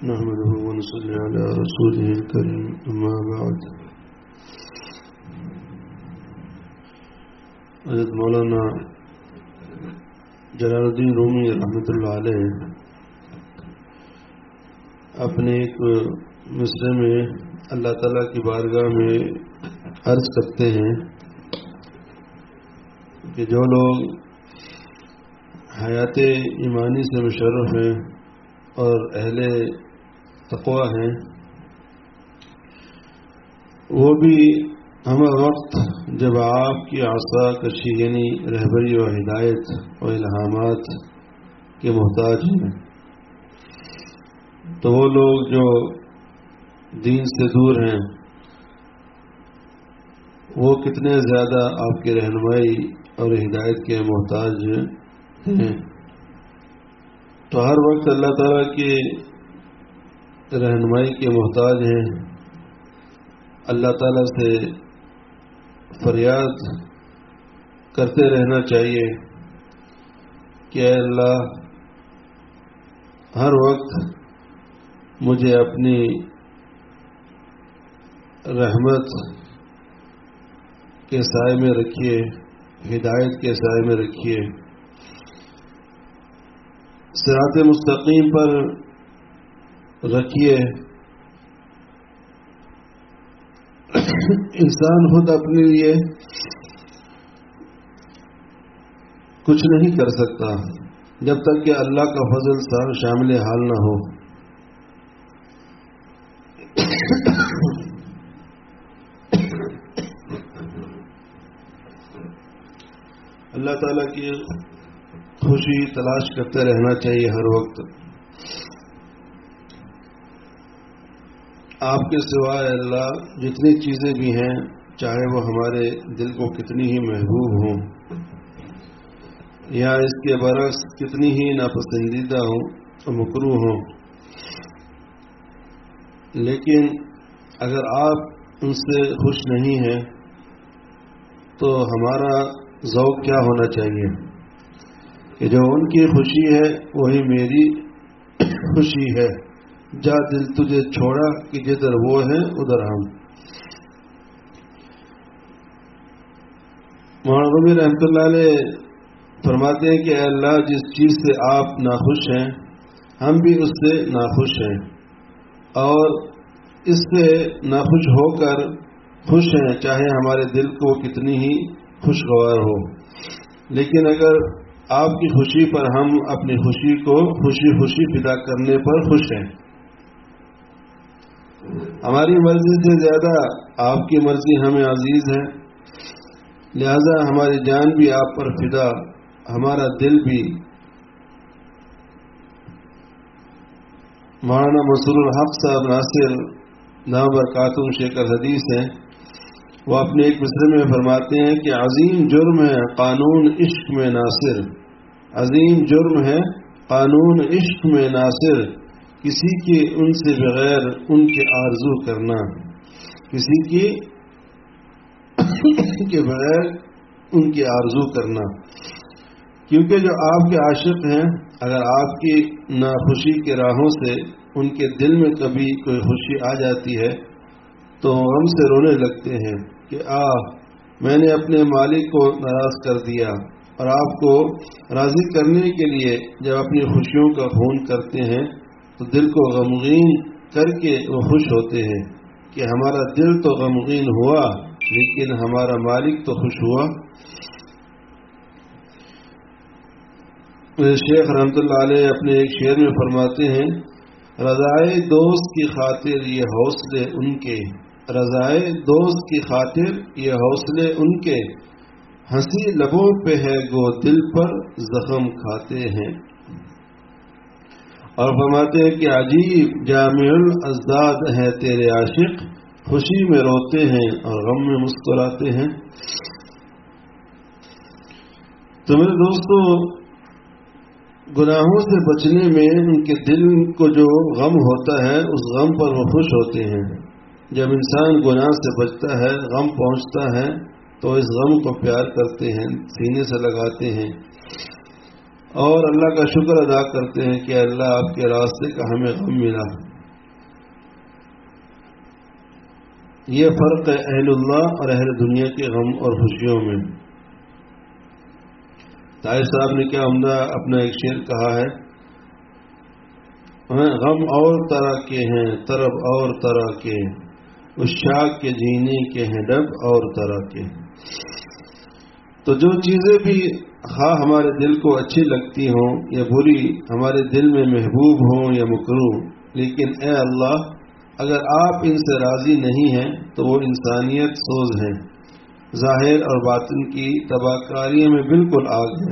نحمده ونصلي على رسوله الكريم أما بعد. حضرت مولانا جلال الدین رومی رحمۃ اللہ علیہ اپنے ایک مصرع میں اللہ تعالیٰ کی بارگاہ میں عرض کرتے ہیں کہ جو لوگ حیات ایمانی سے مشرف ہیں اور اہل تقوی ہیں وہ بھی ہم وقت جب آپ کی عصا کشی یعنی رہبری و ہدایت و الہامات کے محتاج ہیں، تو وہ لوگ جو دین سے دور ہیں وہ کتنے زیادہ آپ کی رہنمائی اور ہدایت کے محتاج ہیں. تو ہر وقت اللہ تعالیٰ کی رہنمائی کے محتاج ہیں. اللہ تعالیٰ سے فریاد کرتے رہنا چاہیے کہ اے اللہ ہر وقت مجھے اپنی رحمت کے سائے میں رکھیے، ہدایت کے سائے میں رکھیے، صراط مستقیم پر رکھیے. انسان خود اپنے لیے کچھ نہیں کر سکتا جب تک کہ اللہ کا فضل شامل حال نہ ہو. اللہ تعالیٰ کی خوشی تلاش کرتے رہنا چاہیے ہر وقت. آپ کے سوائے اللہ جتنی چیزیں بھی ہیں، چاہے وہ ہمارے دل کو کتنی ہی محبوب ہوں یا اس کے برعکس کتنی ہی ناپسندیدہ ہوں اور مکروہ ہوں، لیکن اگر آپ ان سے خوش نہیں ہیں تو ہمارا ذوق کیا ہونا چاہیے کہ جو ان کی خوشی ہے وہی میری خوشی ہے. جا دل تجھے چھوڑا کہ جدھر وہ ہے ادھر ہم. مولانا رومی رحمۃ اللہ علیہ فرماتے ہیں کہ اے اللہ جس چیز سے آپ ناخوش ہیں ہم بھی اس سے ناخوش ہیں، اور اس سے ناخوش ہو کر خوش ہیں چاہے ہمارے دل کو کتنی ہی خوشگوار ہو. لیکن اگر آپ کی خوشی پر ہم اپنی خوشی کو خوشی خوشی فدا کرنے پر خوش ہیں، ہماری مرضی سے زیادہ آپ کی مرضی ہمیں عزیز ہے، لہذا ہماری جان بھی آپ پر فدا، ہمارا دل بھی. مولانا مسرور الحق صاحب ناصر دامت برکاتہم شیخ الحدیث ہیں، وہ اپنے ایک مصرع میں فرماتے ہیں کہ عظیم جرم ہے قانون عشق میں ناصر، عظیم جرم ہے قانون عشق میں ناصر، کسی کی ان سے بغیر ان کے آرزو کرنا، کسی کی کے بغیر ان کی آرزو کرنا. کیونکہ جو آپ کے عاشق ہیں اگر آپ کی ناخوشی کے راہوں سے ان کے دل میں کبھی کوئی خوشی آ جاتی ہے تو غم سے رونے لگتے ہیں کہ میں نے اپنے مالک کو ناراض کر دیا. اور آپ کو راضی کرنے کے لیے جب اپنی خوشیوں کا خون کرتے ہیں تو دل کو غمگین کر کے وہ خوش ہوتے ہیں کہ ہمارا دل تو غمگین ہوا لیکن ہمارا مالک تو خوش ہوا. شیخ رحمۃ اللہ علیہ اپنے ایک شعر میں فرماتے ہیں رضائے دوست کی خاطر یہ حوصلے ان کے، رضائے دوست کی خاطر یہ حوصلے ان کے، ہنسی لبوں پہ ہے گو دل پر زخم کھاتے ہیں. اور فرماتے ہیں کہ عجیب جامع الازداد ہے تیرے عاشق، خوشی میں روتے ہیں اور غم میں مسکراتے ہیں. تو میرے دوستو گناہوں سے بچنے میں ان کے دل کو جو غم ہوتا ہے اس غم پر وہ خوش ہوتے ہیں. جب انسان گناہ سے بچتا ہے غم پہنچتا ہے تو اس غم کو پیار کرتے ہیں، سینے سے لگاتے ہیں اور اللہ کا شکر ادا کرتے ہیں کہ اللہ آپ کے راستے کا ہمیں غم ملا. یہ فرق ہے اہل اللہ اور اہل دنیا کے غم اور خوشیوں میں۔ طاہر صاحب نے کیا عمدہ اپنا ایک شعر کہا ہے، غم اور طرح کے ہیں طرب اور طرح کے، عشاق کے جینے کے ہیں ڈب اور طرح کے۔ تو جو چیزیں بھی خواہ ہمارے دل کو اچھی لگتی ہوں یا بری، ہمارے دل میں محبوب ہوں یا مکروہ، لیکن اے اللہ اگر آپ ان سے راضی نہیں ہیں تو وہ انسانیت سوز ہیں، ظاہر اور باطن کی تباہ کاریوں میں بالکل آگ ہے۔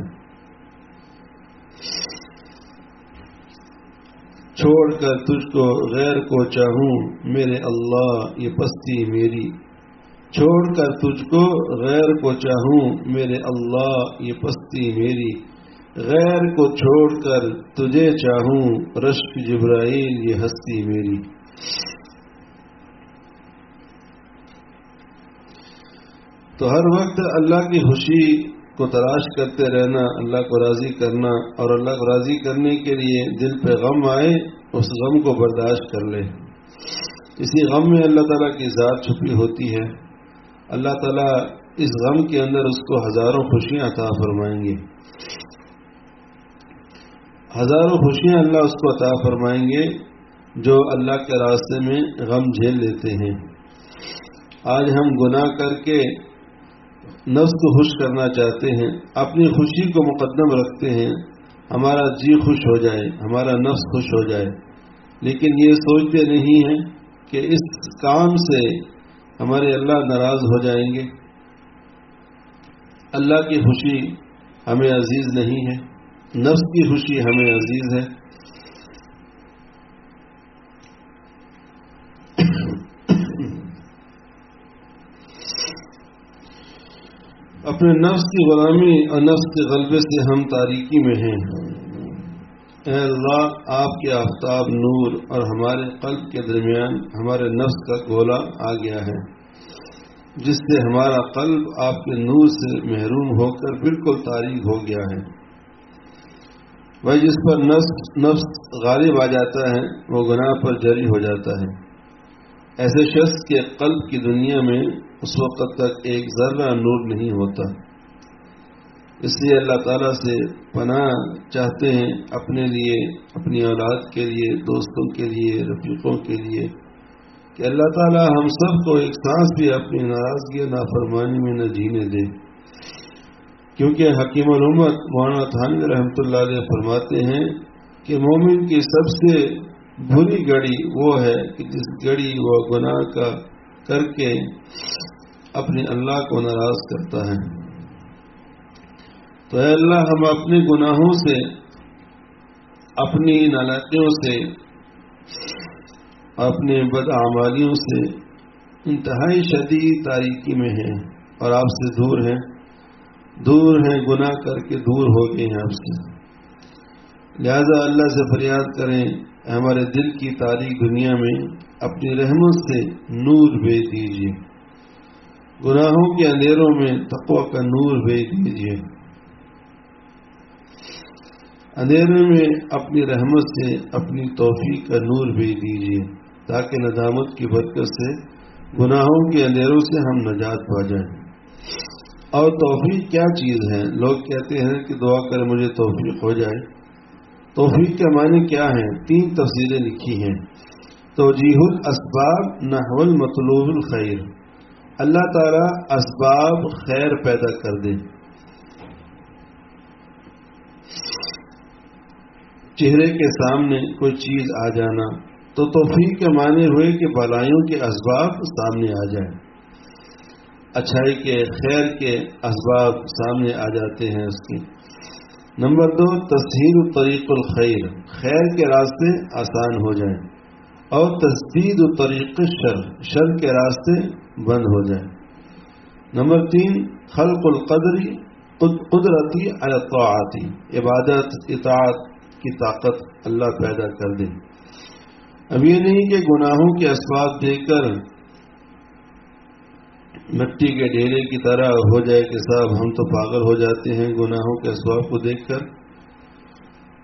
چھوڑ کر تجھ کو غیر کو چاہوں میرے اللہ یہ پستی میری، چھوڑ کر تجھ کو غیر کو چاہوں میرے اللہ یہ پستی میری، غیر کو چھوڑ کر تجھے چاہوں رشک جبرائیل یہ ہستی میری۔ تو ہر وقت اللہ کی خوشی کو تلاش کرتے رہنا، اللہ کو راضی کرنا، اور اللہ کو راضی کرنے کے لیے دل پہ غم آئے اس غم کو برداشت کر لے۔ اسی غم میں اللہ تعالیٰ کی ذات چھپی ہوتی ہے۔ اللہ تعالیٰ اس غم کے اندر اس کو ہزاروں خوشیاں عطا فرمائیں گے، ہزاروں خوشیاں اللہ اس کو عطا فرمائیں گے جو اللہ کے راستے میں غم جھیل لیتے ہیں۔ آج ہم گناہ کر کے نفس کو خوش کرنا چاہتے ہیں، اپنی خوشی کو مقدم رکھتے ہیں، ہمارا جی خوش ہو جائے، ہمارا نفس خوش ہو جائے، لیکن یہ سوچتے نہیں ہیں کہ اس کام سے ہمارے اللہ ناراض ہو جائیں گے۔ اللہ کی خوشی ہمیں عزیز نہیں ہے، نفس کی خوشی ہمیں عزیز ہے۔ اپنے نفس کی غلامی اور نفس کے غلبے سے ہم تاریکی میں ہیں۔ اے اللہ آپ کے آفتاب نور اور ہمارے قلب کے درمیان ہمارے نفس کا گولا آ گیا ہے، جس سے ہمارا قلب آپ کے نور سے محروم ہو کر بالکل تاریک ہو گیا ہے۔ وہ جس پر نفس غالب آ جاتا ہے وہ گناہ پر جری ہو جاتا ہے۔ ایسے شخص کے قلب کی دنیا میں اس وقت تک ایک ذرہ نور نہیں ہوتا۔ اس لیے اللہ تعالیٰ سے پناہ چاہتے ہیں اپنے لیے، اپنی اولاد کے لیے، دوستوں کے لیے، رفیقوں کے لیے، کہ اللہ تعالیٰ ہم سب کو ایک سانس بھی اپنی ناراضگی نافرمانی میں نہ جینے دے۔ کیونکہ حکیم الامت مولانا تھانوی رحمۃ اللہ علیہ فرماتے ہیں کہ مومن کی سب سے بری گھڑی وہ ہے کہ جس گھڑی وہ گناہ کا کر کے اپنے اللہ کو ناراض کرتا ہے۔ تو اے اللہ ہم اپنے گناہوں سے، اپنی نالائقیوں سے، اپنے بداعمالیوں سے انتہائی شدید تاریکی میں ہیں اور آپ سے دور ہیں، گناہ کر کے دور ہو گئے ہیں آپ سے۔ لہذا اللہ سے فریاد کریں ہمارے دل کی تاریک دنیا میں اپنی رحمت سے نور بھیج دیجیے، گناہوں کے اندھیروں میں تقوی کا نور بھیج دیجیے، اندھیرے میں اپنی رحمت سے اپنی توفیق کا نور بھیج دیجیے، تاکہ ندامت کی برکت سے گناہوں کے اندھیروں سے ہم نجات پا جائیں۔ اور توفیق کیا چیز ہے؟ لوگ کہتے ہیں کہ دعا کر مجھے توفیق ہو جائے۔ توفیق کے معنی کیا ہیں؟ 3 تفسیریں لکھی ہیں۔ توجیہ الاسباب نحو المطلوب الخیر، اللہ تعالیٰ اسباب خیر پیدا کر دے۔ چہرے کے سامنے کوئی چیز آ جانا، تو توفیق کے معنی ہوئے کہ بلائیوں کے اسباب سامنے آ جائیں، اچھائی کے، خیر کے اسباب سامنے آ جاتے ہیں اس کی۔ نمبر 2 تسہیل طریق الخیر، خیر کے راستے آسان ہو جائیں، اور تسدید طریق الشر، شر کے راستے بند ہو جائیں۔ نمبر 3 خلق القدری قدرتی علی الطاعات، عبادت اطاعت کی طاقت اللہ پیدا کر دے۔ اب یہ نہیں کہ گناہوں کے اسباب دے کر مٹی کے ڈھیرے کی طرح ہو جائے کہ صاحب ہم تو پاگل ہو جاتے ہیں گناہوں کے اسباب کو دیکھ کر۔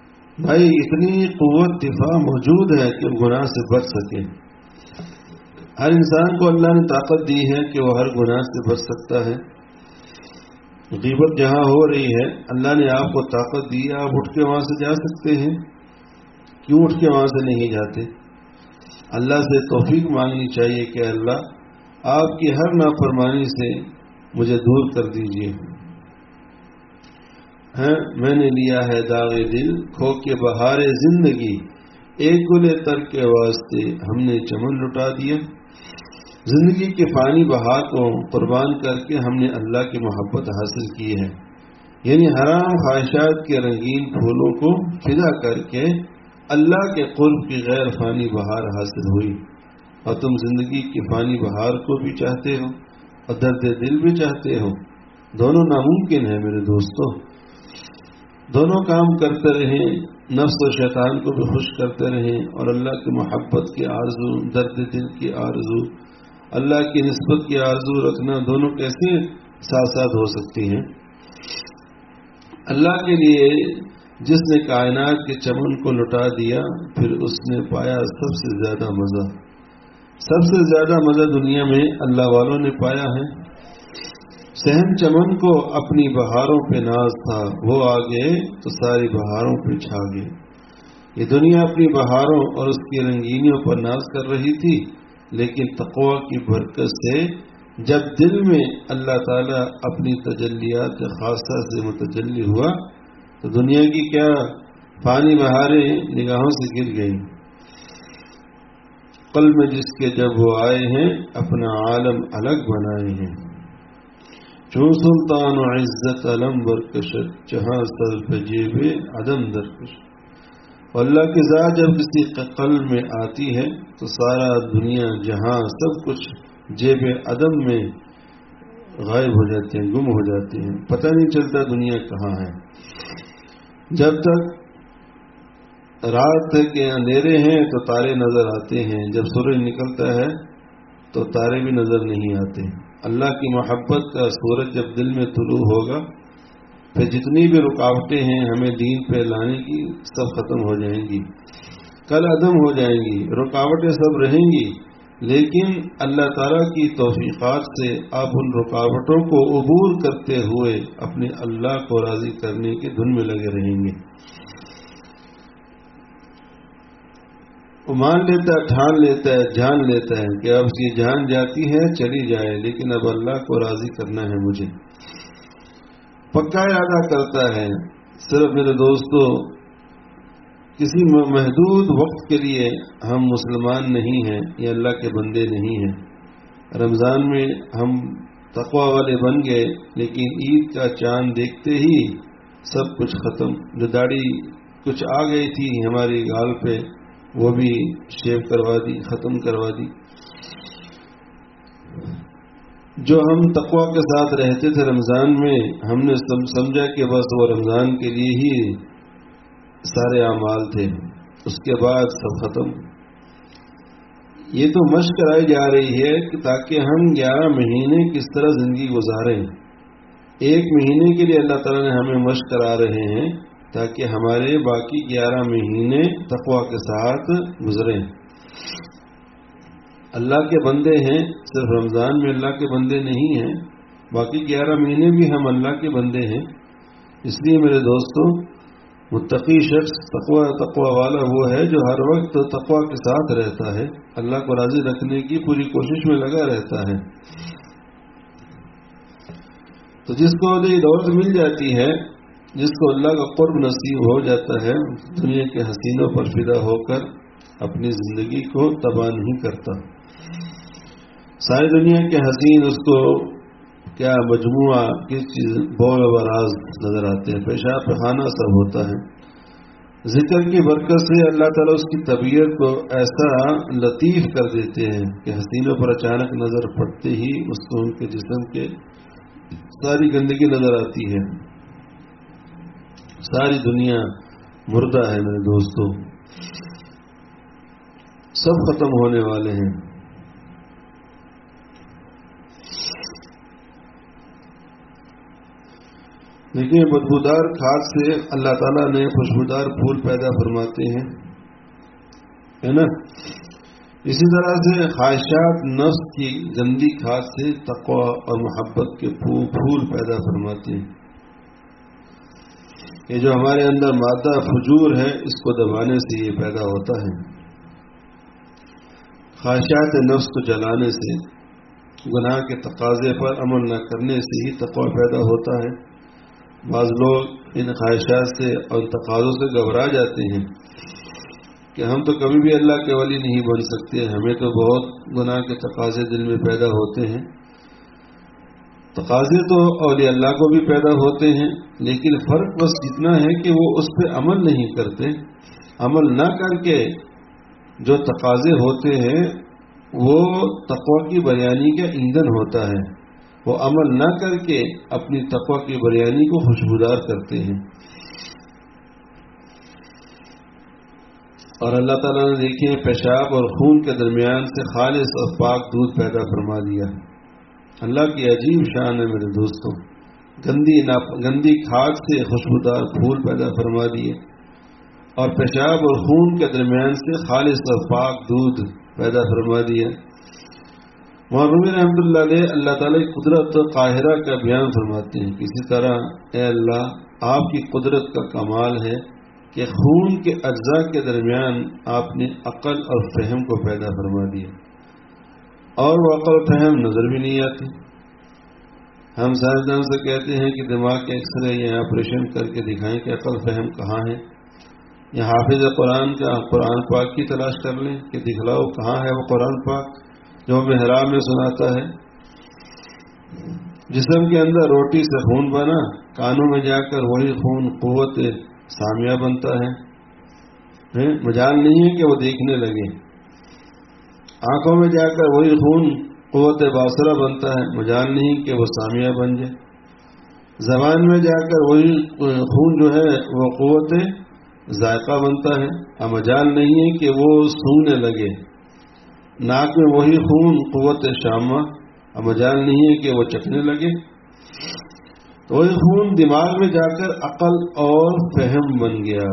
بھائی اتنی قوت دفاع موجود ہے کہ گناہ سے بچ سکے۔ ہر انسان کو اللہ نے طاقت دی ہے کہ وہ ہر گناہ سے بچ سکتا ہے. غیبت جہاں ہو رہی ہے اللہ نے آپ کو طاقت دی، آپ اٹھ کے وہاں سے جا سکتے ہیں. کیوں اٹھ کے وہاں سے نہیں جاتے؟ اللہ سے توفیق مانگنی چاہیے کہ اللہ آپ کی ہر نافرمانی سے مجھے دور کر دیجیے. میں نے لیا ہے داغ دل کھو کے بہار زندگی، ایک گلے تر کے واسطے ہم نے چمن لٹا دیا. زندگی کے فانی بہار کو قربان کر کے ہم نے اللہ کی محبت حاصل کی ہے، یعنی حرام خواہشات کے رنگین پھولوں کو فدا کر کے اللہ کے قرب کی غیر فانی بہار حاصل ہوئی. اور تم زندگی کی فانی بہار کو بھی چاہتے ہو اور درد دل بھی چاہتے ہو. دونوں ناممکن ہیں میرے دوستو. دونوں کام کرتے رہیں، نفس و شیطان کو بھی خوش کرتے رہیں اور اللہ کی محبت کی آرزو، درد دل کی آرزو، اللہ کی نسبت کی آرزو رکھنا، دونوں کیسے ساتھ ساتھ ہو سکتی ہیں؟ اللہ کے لیے جس نے کائنات کے چمن کو لٹا دیا، پھر اس نے پایا سب سے زیادہ مزہ. سب سے زیادہ مزہ دنیا میں اللہ والوں نے پایا ہے. صحن چمن کو اپنی بہاروں پہ ناز تھا، وہ آ گئے تو ساری بہاروں پہ چھا گئے. یہ دنیا اپنی بہاروں اور اس کی رنگینیوں پر ناز کر رہی تھی، لیکن تقوی کی برکت سے جب دل میں اللہ تعالیٰ اپنی تجلیات خاصہ سے متجلی ہوا تو دنیا کی کیا فانی بہاریں نگاہوں سے گر گئیں. قلب میں جس کے جب وہ آئے ہیں اپنا عالم الگ بنائے ہیں. چون سلطان و عزت علم برکشت، جہاں سر پہ جیب عدم درکش. اللہ کی ذات جب کسی قلب میں آتی ہے تو سارا دنیا جہاں سب کچھ جیب عدم میں غائب ہو جاتے ہیں، گم ہو جاتے ہیں، پتہ نہیں چلتا دنیا کہاں ہے. جب تک رات کے اندھیرے ہیں تو تارے نظر آتے ہیں، جب سورج نکلتا ہے تو تارے بھی نظر نہیں آتے. اللہ کی محبت کا سورج جب دل میں طلوع ہوگا پھر جتنی بھی رکاوٹیں ہیں ہمیں دین پہ لانے کی سب ختم ہو جائیں گی، کل عدم ہو جائیں گی. رکاوٹیں سب رہیں گی، لیکن اللہ تعالیٰ کی توفیقات سے آپ ان رکاوٹوں کو عبور کرتے ہوئے اپنے اللہ کو راضی کرنے کی دھن میں لگے رہیں گے. وہ مان لیتا ہے، ٹھان لیتا ہے، جان لیتا ہے کہ اب یہ جان جاتی ہے چلی جائے، لیکن اب اللہ کو راضی کرنا ہے مجھے. پکا ارادہ کرتا ہے. صرف میرے دوستو کسی محدود وقت کے لیے ہم مسلمان نہیں ہیں یا اللہ کے بندے نہیں ہیں. رمضان میں ہم تقوی والے بن گئے، لیکن عید کا چاند دیکھتے ہی سب کچھ ختم. جو داڑھی کچھ آ گئی تھی ہماری گال پہ وہ بھی شیو کروا دی، ختم کروا دی. جو ہم تقوی کے ساتھ رہتے تھے رمضان میں، ہم نے سمجھا کہ بس وہ رمضان کے لیے ہی سارے اعمال تھے، اس کے بعد سب ختم. یہ تو مشق کرائی جا رہی ہے کہ تاکہ ہم 11 مہینے کس طرح زندگی گزاریں. ایک مہینے کے لیے اللہ تعالیٰ نے ہمیں مشق کرا رہے ہیں تاکہ ہمارے باقی 11 مہینے تقوی کے ساتھ گزریں. اللہ کے بندے ہیں، صرف رمضان میں اللہ کے بندے نہیں ہیں، باقی 11 مہینے بھی ہم اللہ کے بندے ہیں. اس لیے میرے دوستو متقی شخص تقوی والا وہ ہے جو ہر وقت تقوی کے ساتھ رہتا ہے، اللہ کو راضی رکھنے کی پوری کوشش میں لگا رہتا ہے. تو جس کو یہ دولت مل جاتی ہے، جس کو اللہ کا قرب نصیب ہو جاتا ہے، دنیا کے حسینوں پر فدا ہو کر اپنی زندگی کو تباہ نہیں کرتا. ساری دنیا کے حسین اس کو کیا مجموعہ کس چیز بول و براز نظر آتے ہیں، پیشاب پخانہ سب ہوتا ہے. ذکر کی برکت سے اللہ تعالیٰ اس کی طبیعت کو ایسا لطیف کر دیتے ہیں کہ حسینوں پر اچانک نظر پڑتے ہی اس کو ان کے جسم کے ساری گندگی نظر آتی ہے. ساری دنیا مردہ ہے میرے دوستو، سب ختم ہونے والے ہیں. لیکن بدبودار کھاد سے اللہ تعالیٰ نے خوشبودار پھول پیدا فرماتے ہیں، ہے نا. اسی طرح سے خواہشات نفس کی گندی کھاد سے تقوی اور محبت کے پھول پیدا فرماتے ہیں. یہ جو ہمارے اندر مادہ فجور ہے اس کو دبانے سے یہ پیدا ہوتا ہے. خواہشات نفس کو جلانے سے، گناہ کے تقاضے پر عمل نہ کرنے سے ہی تقوی پیدا ہوتا ہے. بعض لوگ ان خواہشات سے اور تقاضوں سے گھبرا جاتے ہیں کہ ہم تو کبھی بھی اللہ کے ولی نہیں بن سکتے، ہمیں تو بہت گناہ کے تقاضے دل میں پیدا ہوتے ہیں. تقاضے تو اولیاء اللہ کو بھی پیدا ہوتے ہیں، لیکن فرق بس اتنا ہے کہ وہ اس پہ عمل نہیں کرتے. عمل نہ کر کے جو تقاضے ہوتے ہیں وہ تقوی کی بریانی کا ایندھن ہوتا ہے. وہ عمل نہ کر کے اپنی تقوی کی بریانی کو خوشبودار کرتے ہیں. اور اللہ تعالیٰ نے دیکھیں پیشاب اور خون کے درمیان سے خالص اور پاک دودھ پیدا فرما دیا. اللہ کی عجیب شان ہے میرے دوستوں. گندی کھاد سے خوشبودار پھول پیدا فرما دیے اور پیشاب اور خون کے درمیان سے خالص اور پاک دودھ پیدا فرما دیا. مولانا رحمۃ اللہ علیہ اللہ تعالیٰ کی قدرت قاہرہ کا بیان فرماتے ہیں. کسی طرح اے اللہ آپ کی قدرت کا کمال ہے کہ خون کے اجزاء کے درمیان آپ نے عقل اور فہم کو پیدا فرما دیا، اور وہ عقل و فہم نظر بھی نہیں آتی. ہم سائنسدان سے کہتے ہیں کہ دماغ کے ایکس رے یا آپریشن کر کے دکھائیں کہ عقل فہم کہاں ہے. یا حافظ قرآن کا قرآن پاک کی تلاش کر لیں کہ دکھلاؤ کہاں ہے وہ قرآن پاک جو محراب میں سناتا ہے. جسم کے اندر روٹی سے خون بنا، کانوں میں جا کر وہی خون قوت سامیہ بنتا ہے. مجال نہیں ہے کہ وہ دیکھنے لگے. آنکھوں میں جا کر وہی خون قوت باصرہ بنتا ہے، مجال نہیں کہ وہ سامیہ بن جائے. زبان میں جا کر وہی خون جو ہے وہ قوت ذائقہ بنتا ہے، اب مجال نہیں ہے کہ وہ سونگنے لگے. ناک میں وہی خون قوت شامہ، اب مجال نہیں ہے کہ وہ چکھنے لگے. تو وہی خون دماغ میں جا کر عقل اور فہم بن گیا.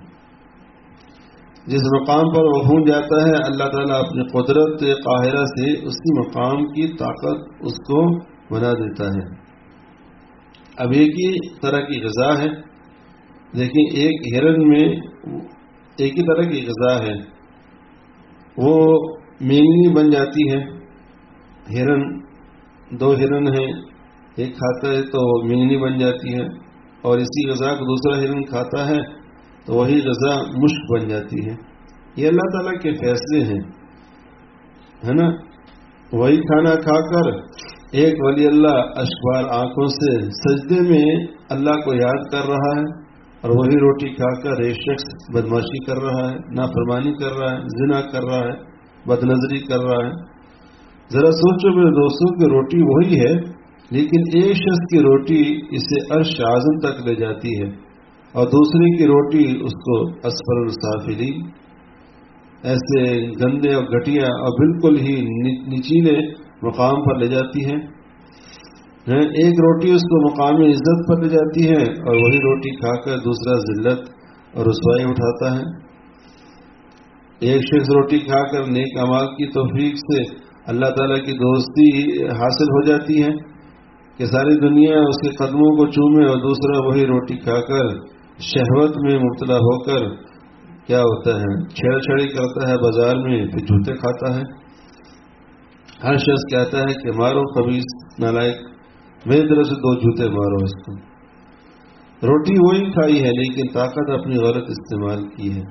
جس مقام پر وہ خون جاتا ہے اللہ تعالیٰ اپنی قدرت قاہرہ سے اسی مقام کی طاقت اس کو بنا دیتا ہے. اب ایک ہی طرح کی غذا ہے. دیکھیں ایک ہرن میں ایک ہی طرح کی غذا ہے، وہ مینگنی بن جاتی ہے. ہرن دو ہرن ہیں، ایک کھاتا ہے تو مینگنی بن جاتی ہے، اور اسی غذا کو دوسرا ہرن کھاتا ہے تو وہی غذا مشک بن جاتی ہے. یہ اللہ تعالیٰ کے فیصلے ہیں، ہے نا. وہی کھانا کھا کر ایک ولی اللہ اشکبار آنکھوں سے سجدے میں اللہ کو یاد کر رہا ہے، اور وہی روٹی کھا کر ایک شخص بدماشی کر رہا ہے، نافرمانی کر رہا ہے، زنا کر رہا ہے، بدنظری کر رہا ہے. ذرا سوچو میرے دوستوں کہ روٹی وہی ہے، لیکن ایک شخص کی روٹی اسے عرش اعظم تک لے جاتی ہے اور دوسرے کی روٹی اس کو اسفل السافلی، ایسے گندے اور گھٹیا اور بالکل ہی نچیلے مقام پر لے جاتی ہے. ایک روٹی اس کو مقام عزت پر لے جاتی ہے اور وہی روٹی کھا کر دوسرا ذلت اور رسوائی اٹھاتا ہے. ایک شخص روٹی کھا کر نیک اعمال کی توفیق سے اللہ تعالیٰ کی دوستی حاصل ہو جاتی ہے کہ ساری دنیا اس کے قدموں کو چومے، اور دوسرا وہی روٹی کھا کر شہوت میں مبتلا ہو کر کیا ہوتا ہے چھیڑ چھڑی کرتا ہے بازار میں، پھر جوتے کھاتا ہے. ہر شخص کہتا ہے کہ مارو خبیث نالائق، میری طرف سے 2 جوتے مارو اس کو. روٹی وہی کھائی ہے لیکن طاقت اپنی غلط استعمال کی ہے.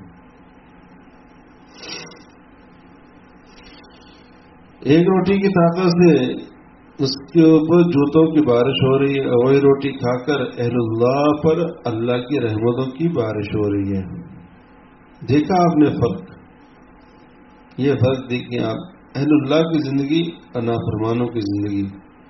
ایک روٹی کی طاقت سے اس کے اوپر جوتوں کی بارش ہو رہی ہے، وہی روٹی کھا کر اہل اللہ پر اللہ کی رحمتوں کی بارش ہو رہی ہے. دیکھا آپ نے فرق؟ یہ فرق دیکھیں آپ، اہل اللہ کی زندگی اور نافرمانوں کی زندگی.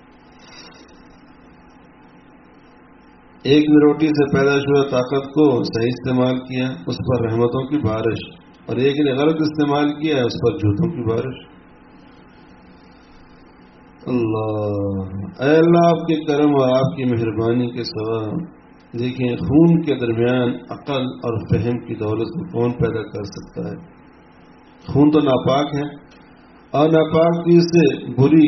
ایک نے روٹی سے پیدا شدہ طاقت کو صحیح استعمال کیا، اس پر رحمتوں کی بارش، اور ایک نے غلط استعمال کیا، اس پر جوتوں کی بارش. اے اللہ آپ کے کرم اور آپ کی مہربانی کے سوا دیکھیں خون کے درمیان عقل اور فہم کی دولت کو کون پیدا کر سکتا ہے. خون تو ناپاک ہے، اور ناپاک چیز سے بری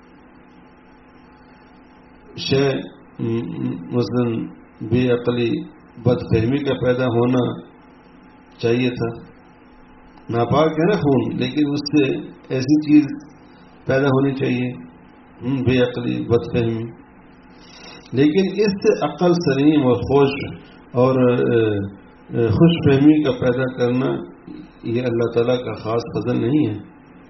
شے مثلا بے عقلی بد فہمی کا پیدا ہونا چاہیے تھا. ناپاک ہے نا خون، لیکن اس سے ایسی چیز پیدا ہونی چاہیے بے عقلی بد فہمی. لیکن اس سے عقل سلیم اور خوش فہمی کا پیدا کرنا یہ اللہ تعالیٰ کا خاص فضل نہیں ہے.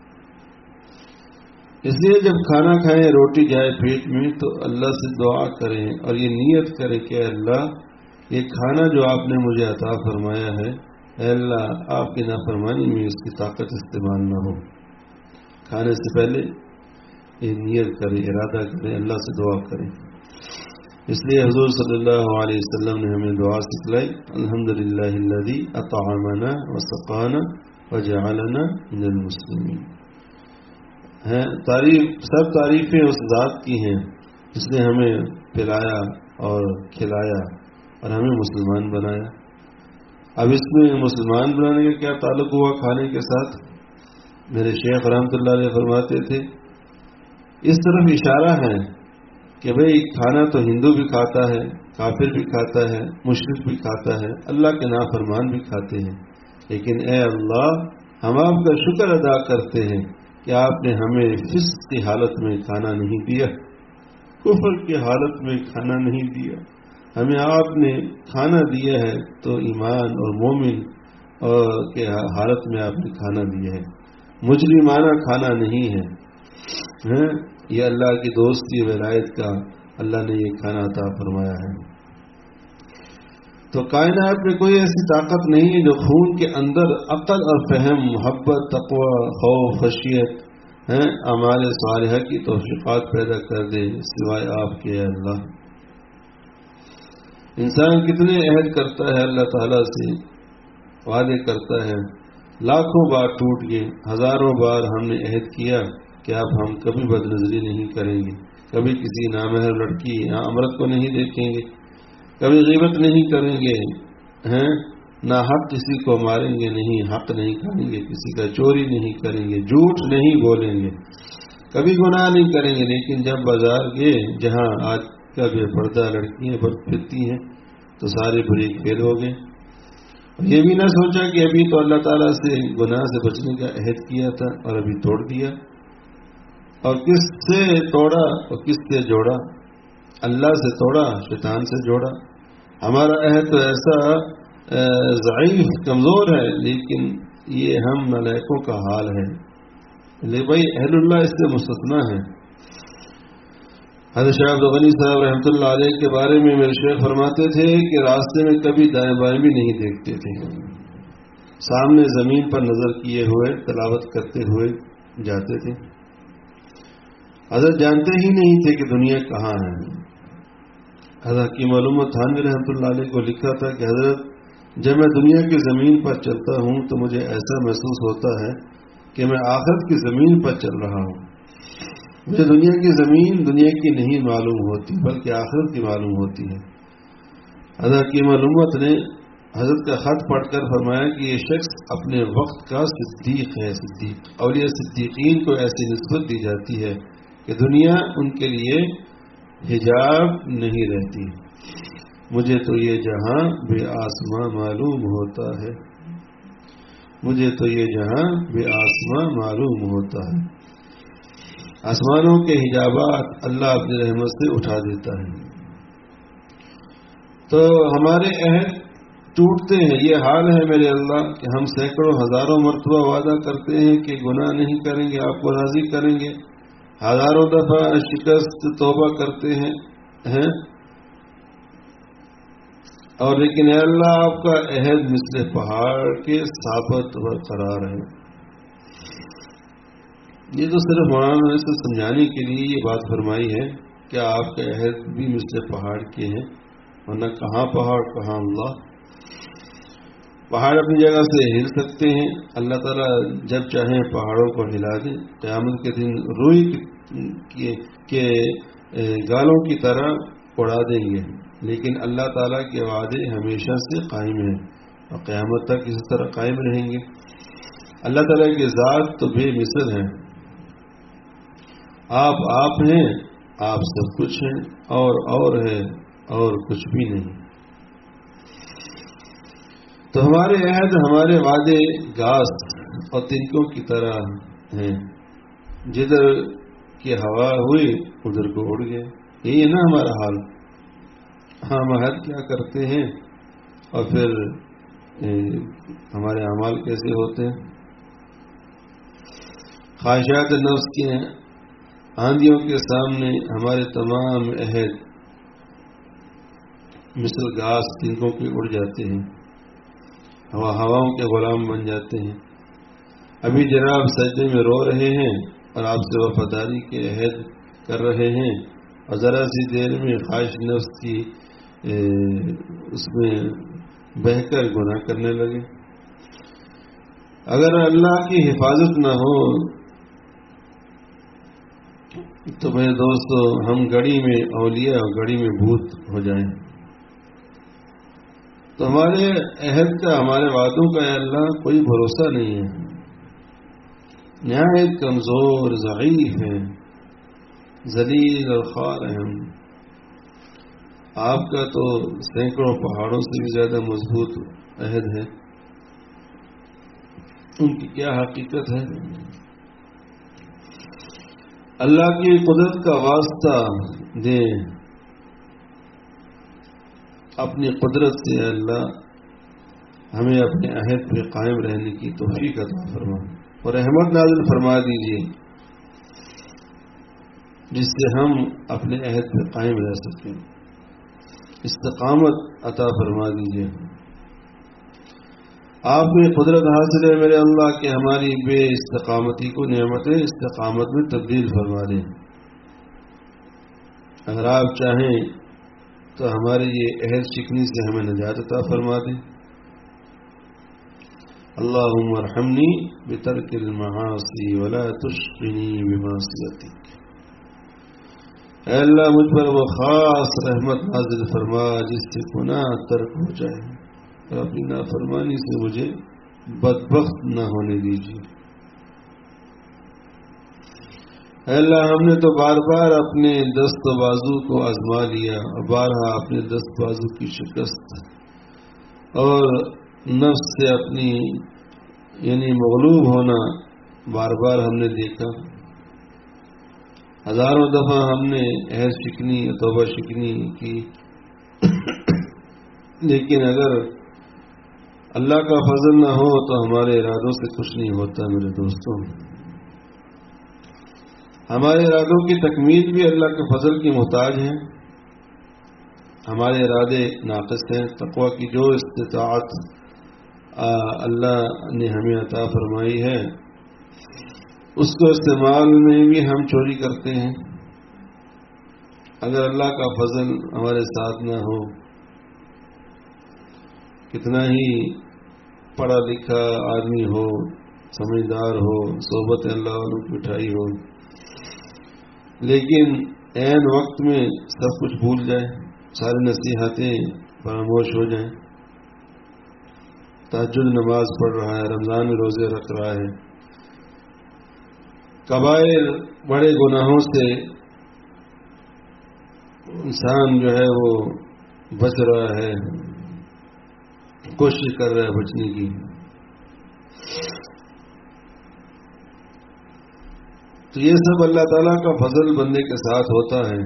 اس لیے جب کھانا کھائیں روٹی جائے پیٹ میں تو اللہ سے دعا کریں اور یہ نیت کریں کہ اے اللہ یہ کھانا جو آپ نے مجھے عطا فرمایا ہے، اے اللہ آپ کی نافرمانی میں اس کی طاقت استعمال نہ ہو. کھانے سے پہلے یہ نیت کریں، ارادہ کریں، اللہ سے دعا کریں. اس لیے حضور صلی اللہ علیہ وسلم نے ہمیں دعا سکھلائی، الحمدللہ الذی اطعمنا وسقانا وجعلنا من المسلمین. سب تعریفیں اس ذات کی ہیں جس نے ہمیں پلایا اور کھلایا اور ہمیں مسلمان بنایا. اب اس میں مسلمان بنانے کا کیا تعلق ہوا کھانے کے ساتھ؟ میرے شیخ رحمۃ اللہ علیہ فرماتے تھے اس طرف اشارہ ہے کہ بھئی کھانا تو ہندو بھی کھاتا ہے، کافر بھی کھاتا ہے، مشرک بھی کھاتا ہے، اللہ کے نافرمان بھی کھاتے ہیں. لیکن اے اللہ ہم آپ کا شکر ادا کرتے ہیں کہ آپ نے ہمیں فسق کی حالت میں کھانا نہیں دیا، کفر کی حالت میں کھانا نہیں دیا. ہمیں آپ نے کھانا دیا ہے تو ایمان اور مومن کے حالت میں آپ نے کھانا دیا ہے، مجرمانہ کھانا نہیں ہے. یہ اللہ کی دوستی ولایت کا اللہ نے یہ کھانا عطا فرمایا ہے. تو کائنات میں کوئی ایسی طاقت نہیں ہے جو خون کے اندر عقل اور فہم، محبت، تقوی، خوف، خشیت، اعمال صالحہ کی توفیقات پیدا کر دے سوائے آپ کے اے اللہ. انسان کتنے عہد کرتا ہے اللہ تعالیٰ سے، وعدے کرتا ہے، لاکھوں بار ٹوٹ گئے. ہزاروں بار ہم نے عہد کیا کہ اب ہم کبھی بد نظری نہیں کریں گے، کبھی کسی نامحرم لڑکی یا عورت کو نہیں دیکھیں گے، کبھی غیبت نہیں کریں گے، نہ حق کسی کو ماریں گے نہیں، حق نہیں کھائیں گے کسی کا، چوری نہیں کریں گے، جھوٹ نہیں بولیں گے، کبھی گناہ نہیں کریں گے. لیکن جب بازار گئے جہاں آج کا بے پردہ لڑکیاں پھرتی ہیں تو سارے بری کھیل ہو گئے. یہ بھی نہ سوچا کہ ابھی تو اللہ تعالیٰ سے گناہ سے بچنے کا عہد کیا تھا اور ابھی توڑ دیا. اور کس سے توڑا اور کس سے جوڑا؟ اللہ سے توڑا، شیطان سے جوڑا. ہمارا عہد تو ایسا ضعیف کمزور ہے، لیکن یہ ہم ملائکوں کا حال ہے. لیکن بھائی اہل اللہ اس سے مستثنا ہے. حضرت شیخ عبد الغنی صاحب رحمۃ اللہ علیہ کے بارے میں میرے شیخ فرماتے تھے کہ راستے میں کبھی دائیں بائیں بھی نہیں دیکھتے تھے، سامنے زمین پر نظر کیے ہوئے تلاوت کرتے ہوئے جاتے تھے. حضرت جانتے ہی نہیں تھے کہ دنیا کہاں ہے. حضرت کی معلومات تھانوی رحمۃ اللہ علیہ کو لکھا تھا کہ حضرت جب میں دنیا کی زمین پر چلتا ہوں تو مجھے ایسا محسوس ہوتا ہے کہ میں آخرت کی زمین پر چل رہا ہوں. مجھے دنیا کی زمین دنیا کی نہیں معلوم ہوتی بلکہ آخرت کی معلوم ہوتی ہے. حضرت کی معلومات نے حضرت کا خط پڑھ کر فرمایا کہ یہ شخص اپنے وقت کا صدیق ہے. صدیق اولیاء صدیقین کو ایسی نسبت دی جاتی ہے کہ دنیا ان کے لیے حجاب نہیں رہتی. مجھے تو یہ جہاں بے آسماں معلوم ہوتا ہے، مجھے تو یہ جہاں بے آسماں معلوم ہوتا ہے. آسمانوں کے حجابات اللہ اپنی رحمت سے اٹھا دیتا ہے. تو ہمارے عہد ٹوٹتے ہیں. یہ حال ہے میرے اللہ کہ ہم سینکڑوں ہزاروں مرتبہ وعدہ کرتے ہیں کہ گناہ نہیں کریں گے، آپ کو راضی کریں گے، ہزاروں دفعہ شکست توبہ کرتے ہیں اور لیکن اے اللہ آپ کا عہد مثل پہاڑ کے ثابت برقرار ہے. یہ تو صرف مولانا نے سے سمجھانے کے لیے یہ بات فرمائی ہے کہ آپ کا عہد بھی مثل پہاڑ کے ہیں، ورنہ کہاں پہاڑ کہاں اللہ. پہاڑ اپنی جگہ سے ہل سکتے ہیں، اللہ تعالیٰ جب چاہیں پہاڑوں کو ہلا دیں. قیامت کے دن روئی کے گالوں کی طرح اڑا دیں گے، لیکن اللہ تعالیٰ کے وعدے ہمیشہ سے قائم ہیں اور قیامت تک اسی طرح قائم رہیں گے. اللہ تعالیٰ کی ذات تو بے مثل ہے. آپ ہیں، آپ سب کچھ ہیں، اور ہے اور کچھ بھی نہیں۔ تو ہمارے عہد، ہمارے وعدے گھاس اور تنکوں کی طرح ہیں، جدھر کی ہوا ہوئی ادھر کو اڑ گئے۔ یہی ہے نا ہمارا حال۔ ہم عہد کیا کرتے ہیں اور پھر ہمارے اعمال کیسے ہوتے ہیں؟ خواہشات نفس کی آندھیوں کے سامنے ہمارے تمام عہد مثل گھاس تنکوں کے اڑ جاتے ہیں، ہواؤں کے غلام بن جاتے ہیں۔ ابھی جناب سجدے میں رو رہے ہیں اور آپ سے وفاداری کے عہد کر رہے ہیں، اور ذرا سی دیر میں خواہش نفس کی اس میں بہہ کر گناہ کرنے لگے۔ اگر اللہ کی حفاظت نہ ہو تو میرے دوستو، ہم گڑی میں اولیاء اور گڑی میں بھوت ہو جائیں۔ تو ہمارے عہد کا، ہمارے وعدوں کا یا اللہ کوئی بھروسہ نہیں ہے، نہایت کمزور، ضعیف ہیں، ذلیل اور خوار ہیں ہم۔ آپ کا تو سینکڑوں پہاڑوں سے بھی زیادہ مضبوط عہد ہے، ان کی کیا حقیقت ہے؟ اللہ کی قدرت کا واسطہ دیں، اپنی قدرت سے اللہ ہمیں اپنے عہد پہ قائم رہنے کی توفیق عطا فرما اور رحمت نازل فرما دیجیے، جس سے ہم اپنے عہد پہ قائم رہ سکیں۔ استقامت عطا فرما دیجیے۔ آپ میں قدرت حاصل ہے میرے اللہ کہ ہماری بے استقامتی کو نعمت استقامت میں تبدیل فرما دیں۔ اگر آپ چاہیں تو ہمارے یہ عہد شکنی سے ہمیں نجات عطا فرما دیں۔ اللہم ارحمنی بترک المعاصی ولا تشقنی بمعصیتک۔ اے اللہ، مجھ پر وہ خاص رحمت نازل فرما جس سے گناہ ترک ہو جائے، اور اپنی نافرمانی سے مجھے بدبخت نہ ہونے دیجیے۔ اے اللہ، ہم نے تو بار بار اپنے دست و بازو کو آزما لیا، اور بارہا اپنے دست بازو کی شکست اور نفس سے اپنی یعنی مغلوب ہونا بار بار ہم نے دیکھا۔ ہزاروں دفعہ ہم نے عہد شکنی، توبہ شکنی کی، لیکن اگر اللہ کا فضل نہ ہو تو ہمارے ارادوں سے کچھ نہیں ہوتا میرے دوستوں۔ ہمارے ارادوں کی تکمیل بھی اللہ کے فضل کی محتاج ہے۔ ہمارے ارادے ناقص ہیں۔ تقویٰ کی جو استطاعت اللہ نے ہمیں عطا فرمائی ہے، اس کو استعمال میں بھی ہم چوری کرتے ہیں۔ اگر اللہ کا فضل ہمارے ساتھ نہ ہو، کتنا ہی پڑھا لکھا آدمی ہو، سمجھدار ہو، صحبت اللہ والوں کی اٹھائی ہو، لیکن عین وقت میں سب کچھ بھول جائے، ساری نصیحتیں فراموش ہو جائیں، تہجد نماز پڑھ رہا ہے، رمضان میں روزے رکھ رہا ہے، کبائر بڑے گناہوں سے انسان جو ہے وہ بچ رہا ہے، کوشش کر رہا ہے بچنے کی، تو یہ سب اللہ تعالیٰ کا فضل بندے کے ساتھ ہوتا ہے۔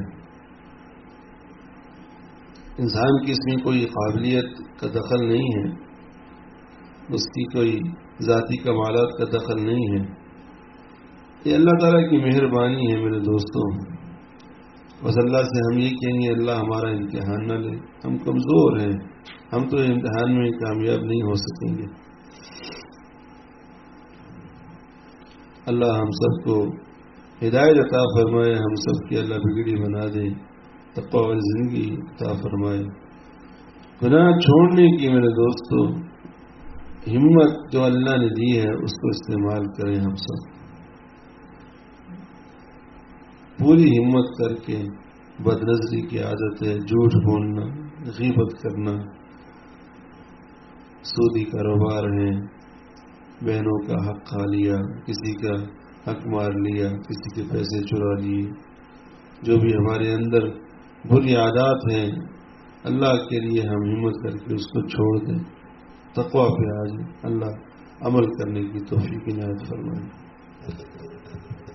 انسان کی اس میں کوئی قابلیت کا دخل نہیں ہے، اس کی کوئی ذاتی کمالات کا دخل نہیں ہے، یہ اللہ تعالیٰ کی مہربانی ہے میرے دوستوں۔ بس اللہ سے ہم یہ کہیں گے اللہ ہمارا امتحان نہ لے، ہم کمزور ہیں، ہم تو امتحان میں کامیاب نہیں ہو سکیں گے۔ اللہ ہم سب کو ہدایت عطا فرمائے، ہم سب کی اللہ بگڑی بنا دے، تقوی والی زندگی عطا فرمائے۔ گناہ چھوڑنے کی میرے دوستو ہمت جو اللہ نے دی ہے اس کو استعمال کریں۔ ہم سب پوری ہمت کر کے، بد نظری کی عادت ہے، جھوٹ بولنا، غیبت کرنا، سودی کاروبار ہے، بہنوں کا حق کھا لیا، کسی کا حق مار لیا، کسی کے پیسے چرا لیے، جو بھی ہمارے اندر بری عادات ہیں، اللہ کے لیے ہم ہمت کر کے اس کو چھوڑ دیں، تقویٰ پہ آ جائیں، اللہ عمل کرنے کی توفیق عنایت فرمائے۔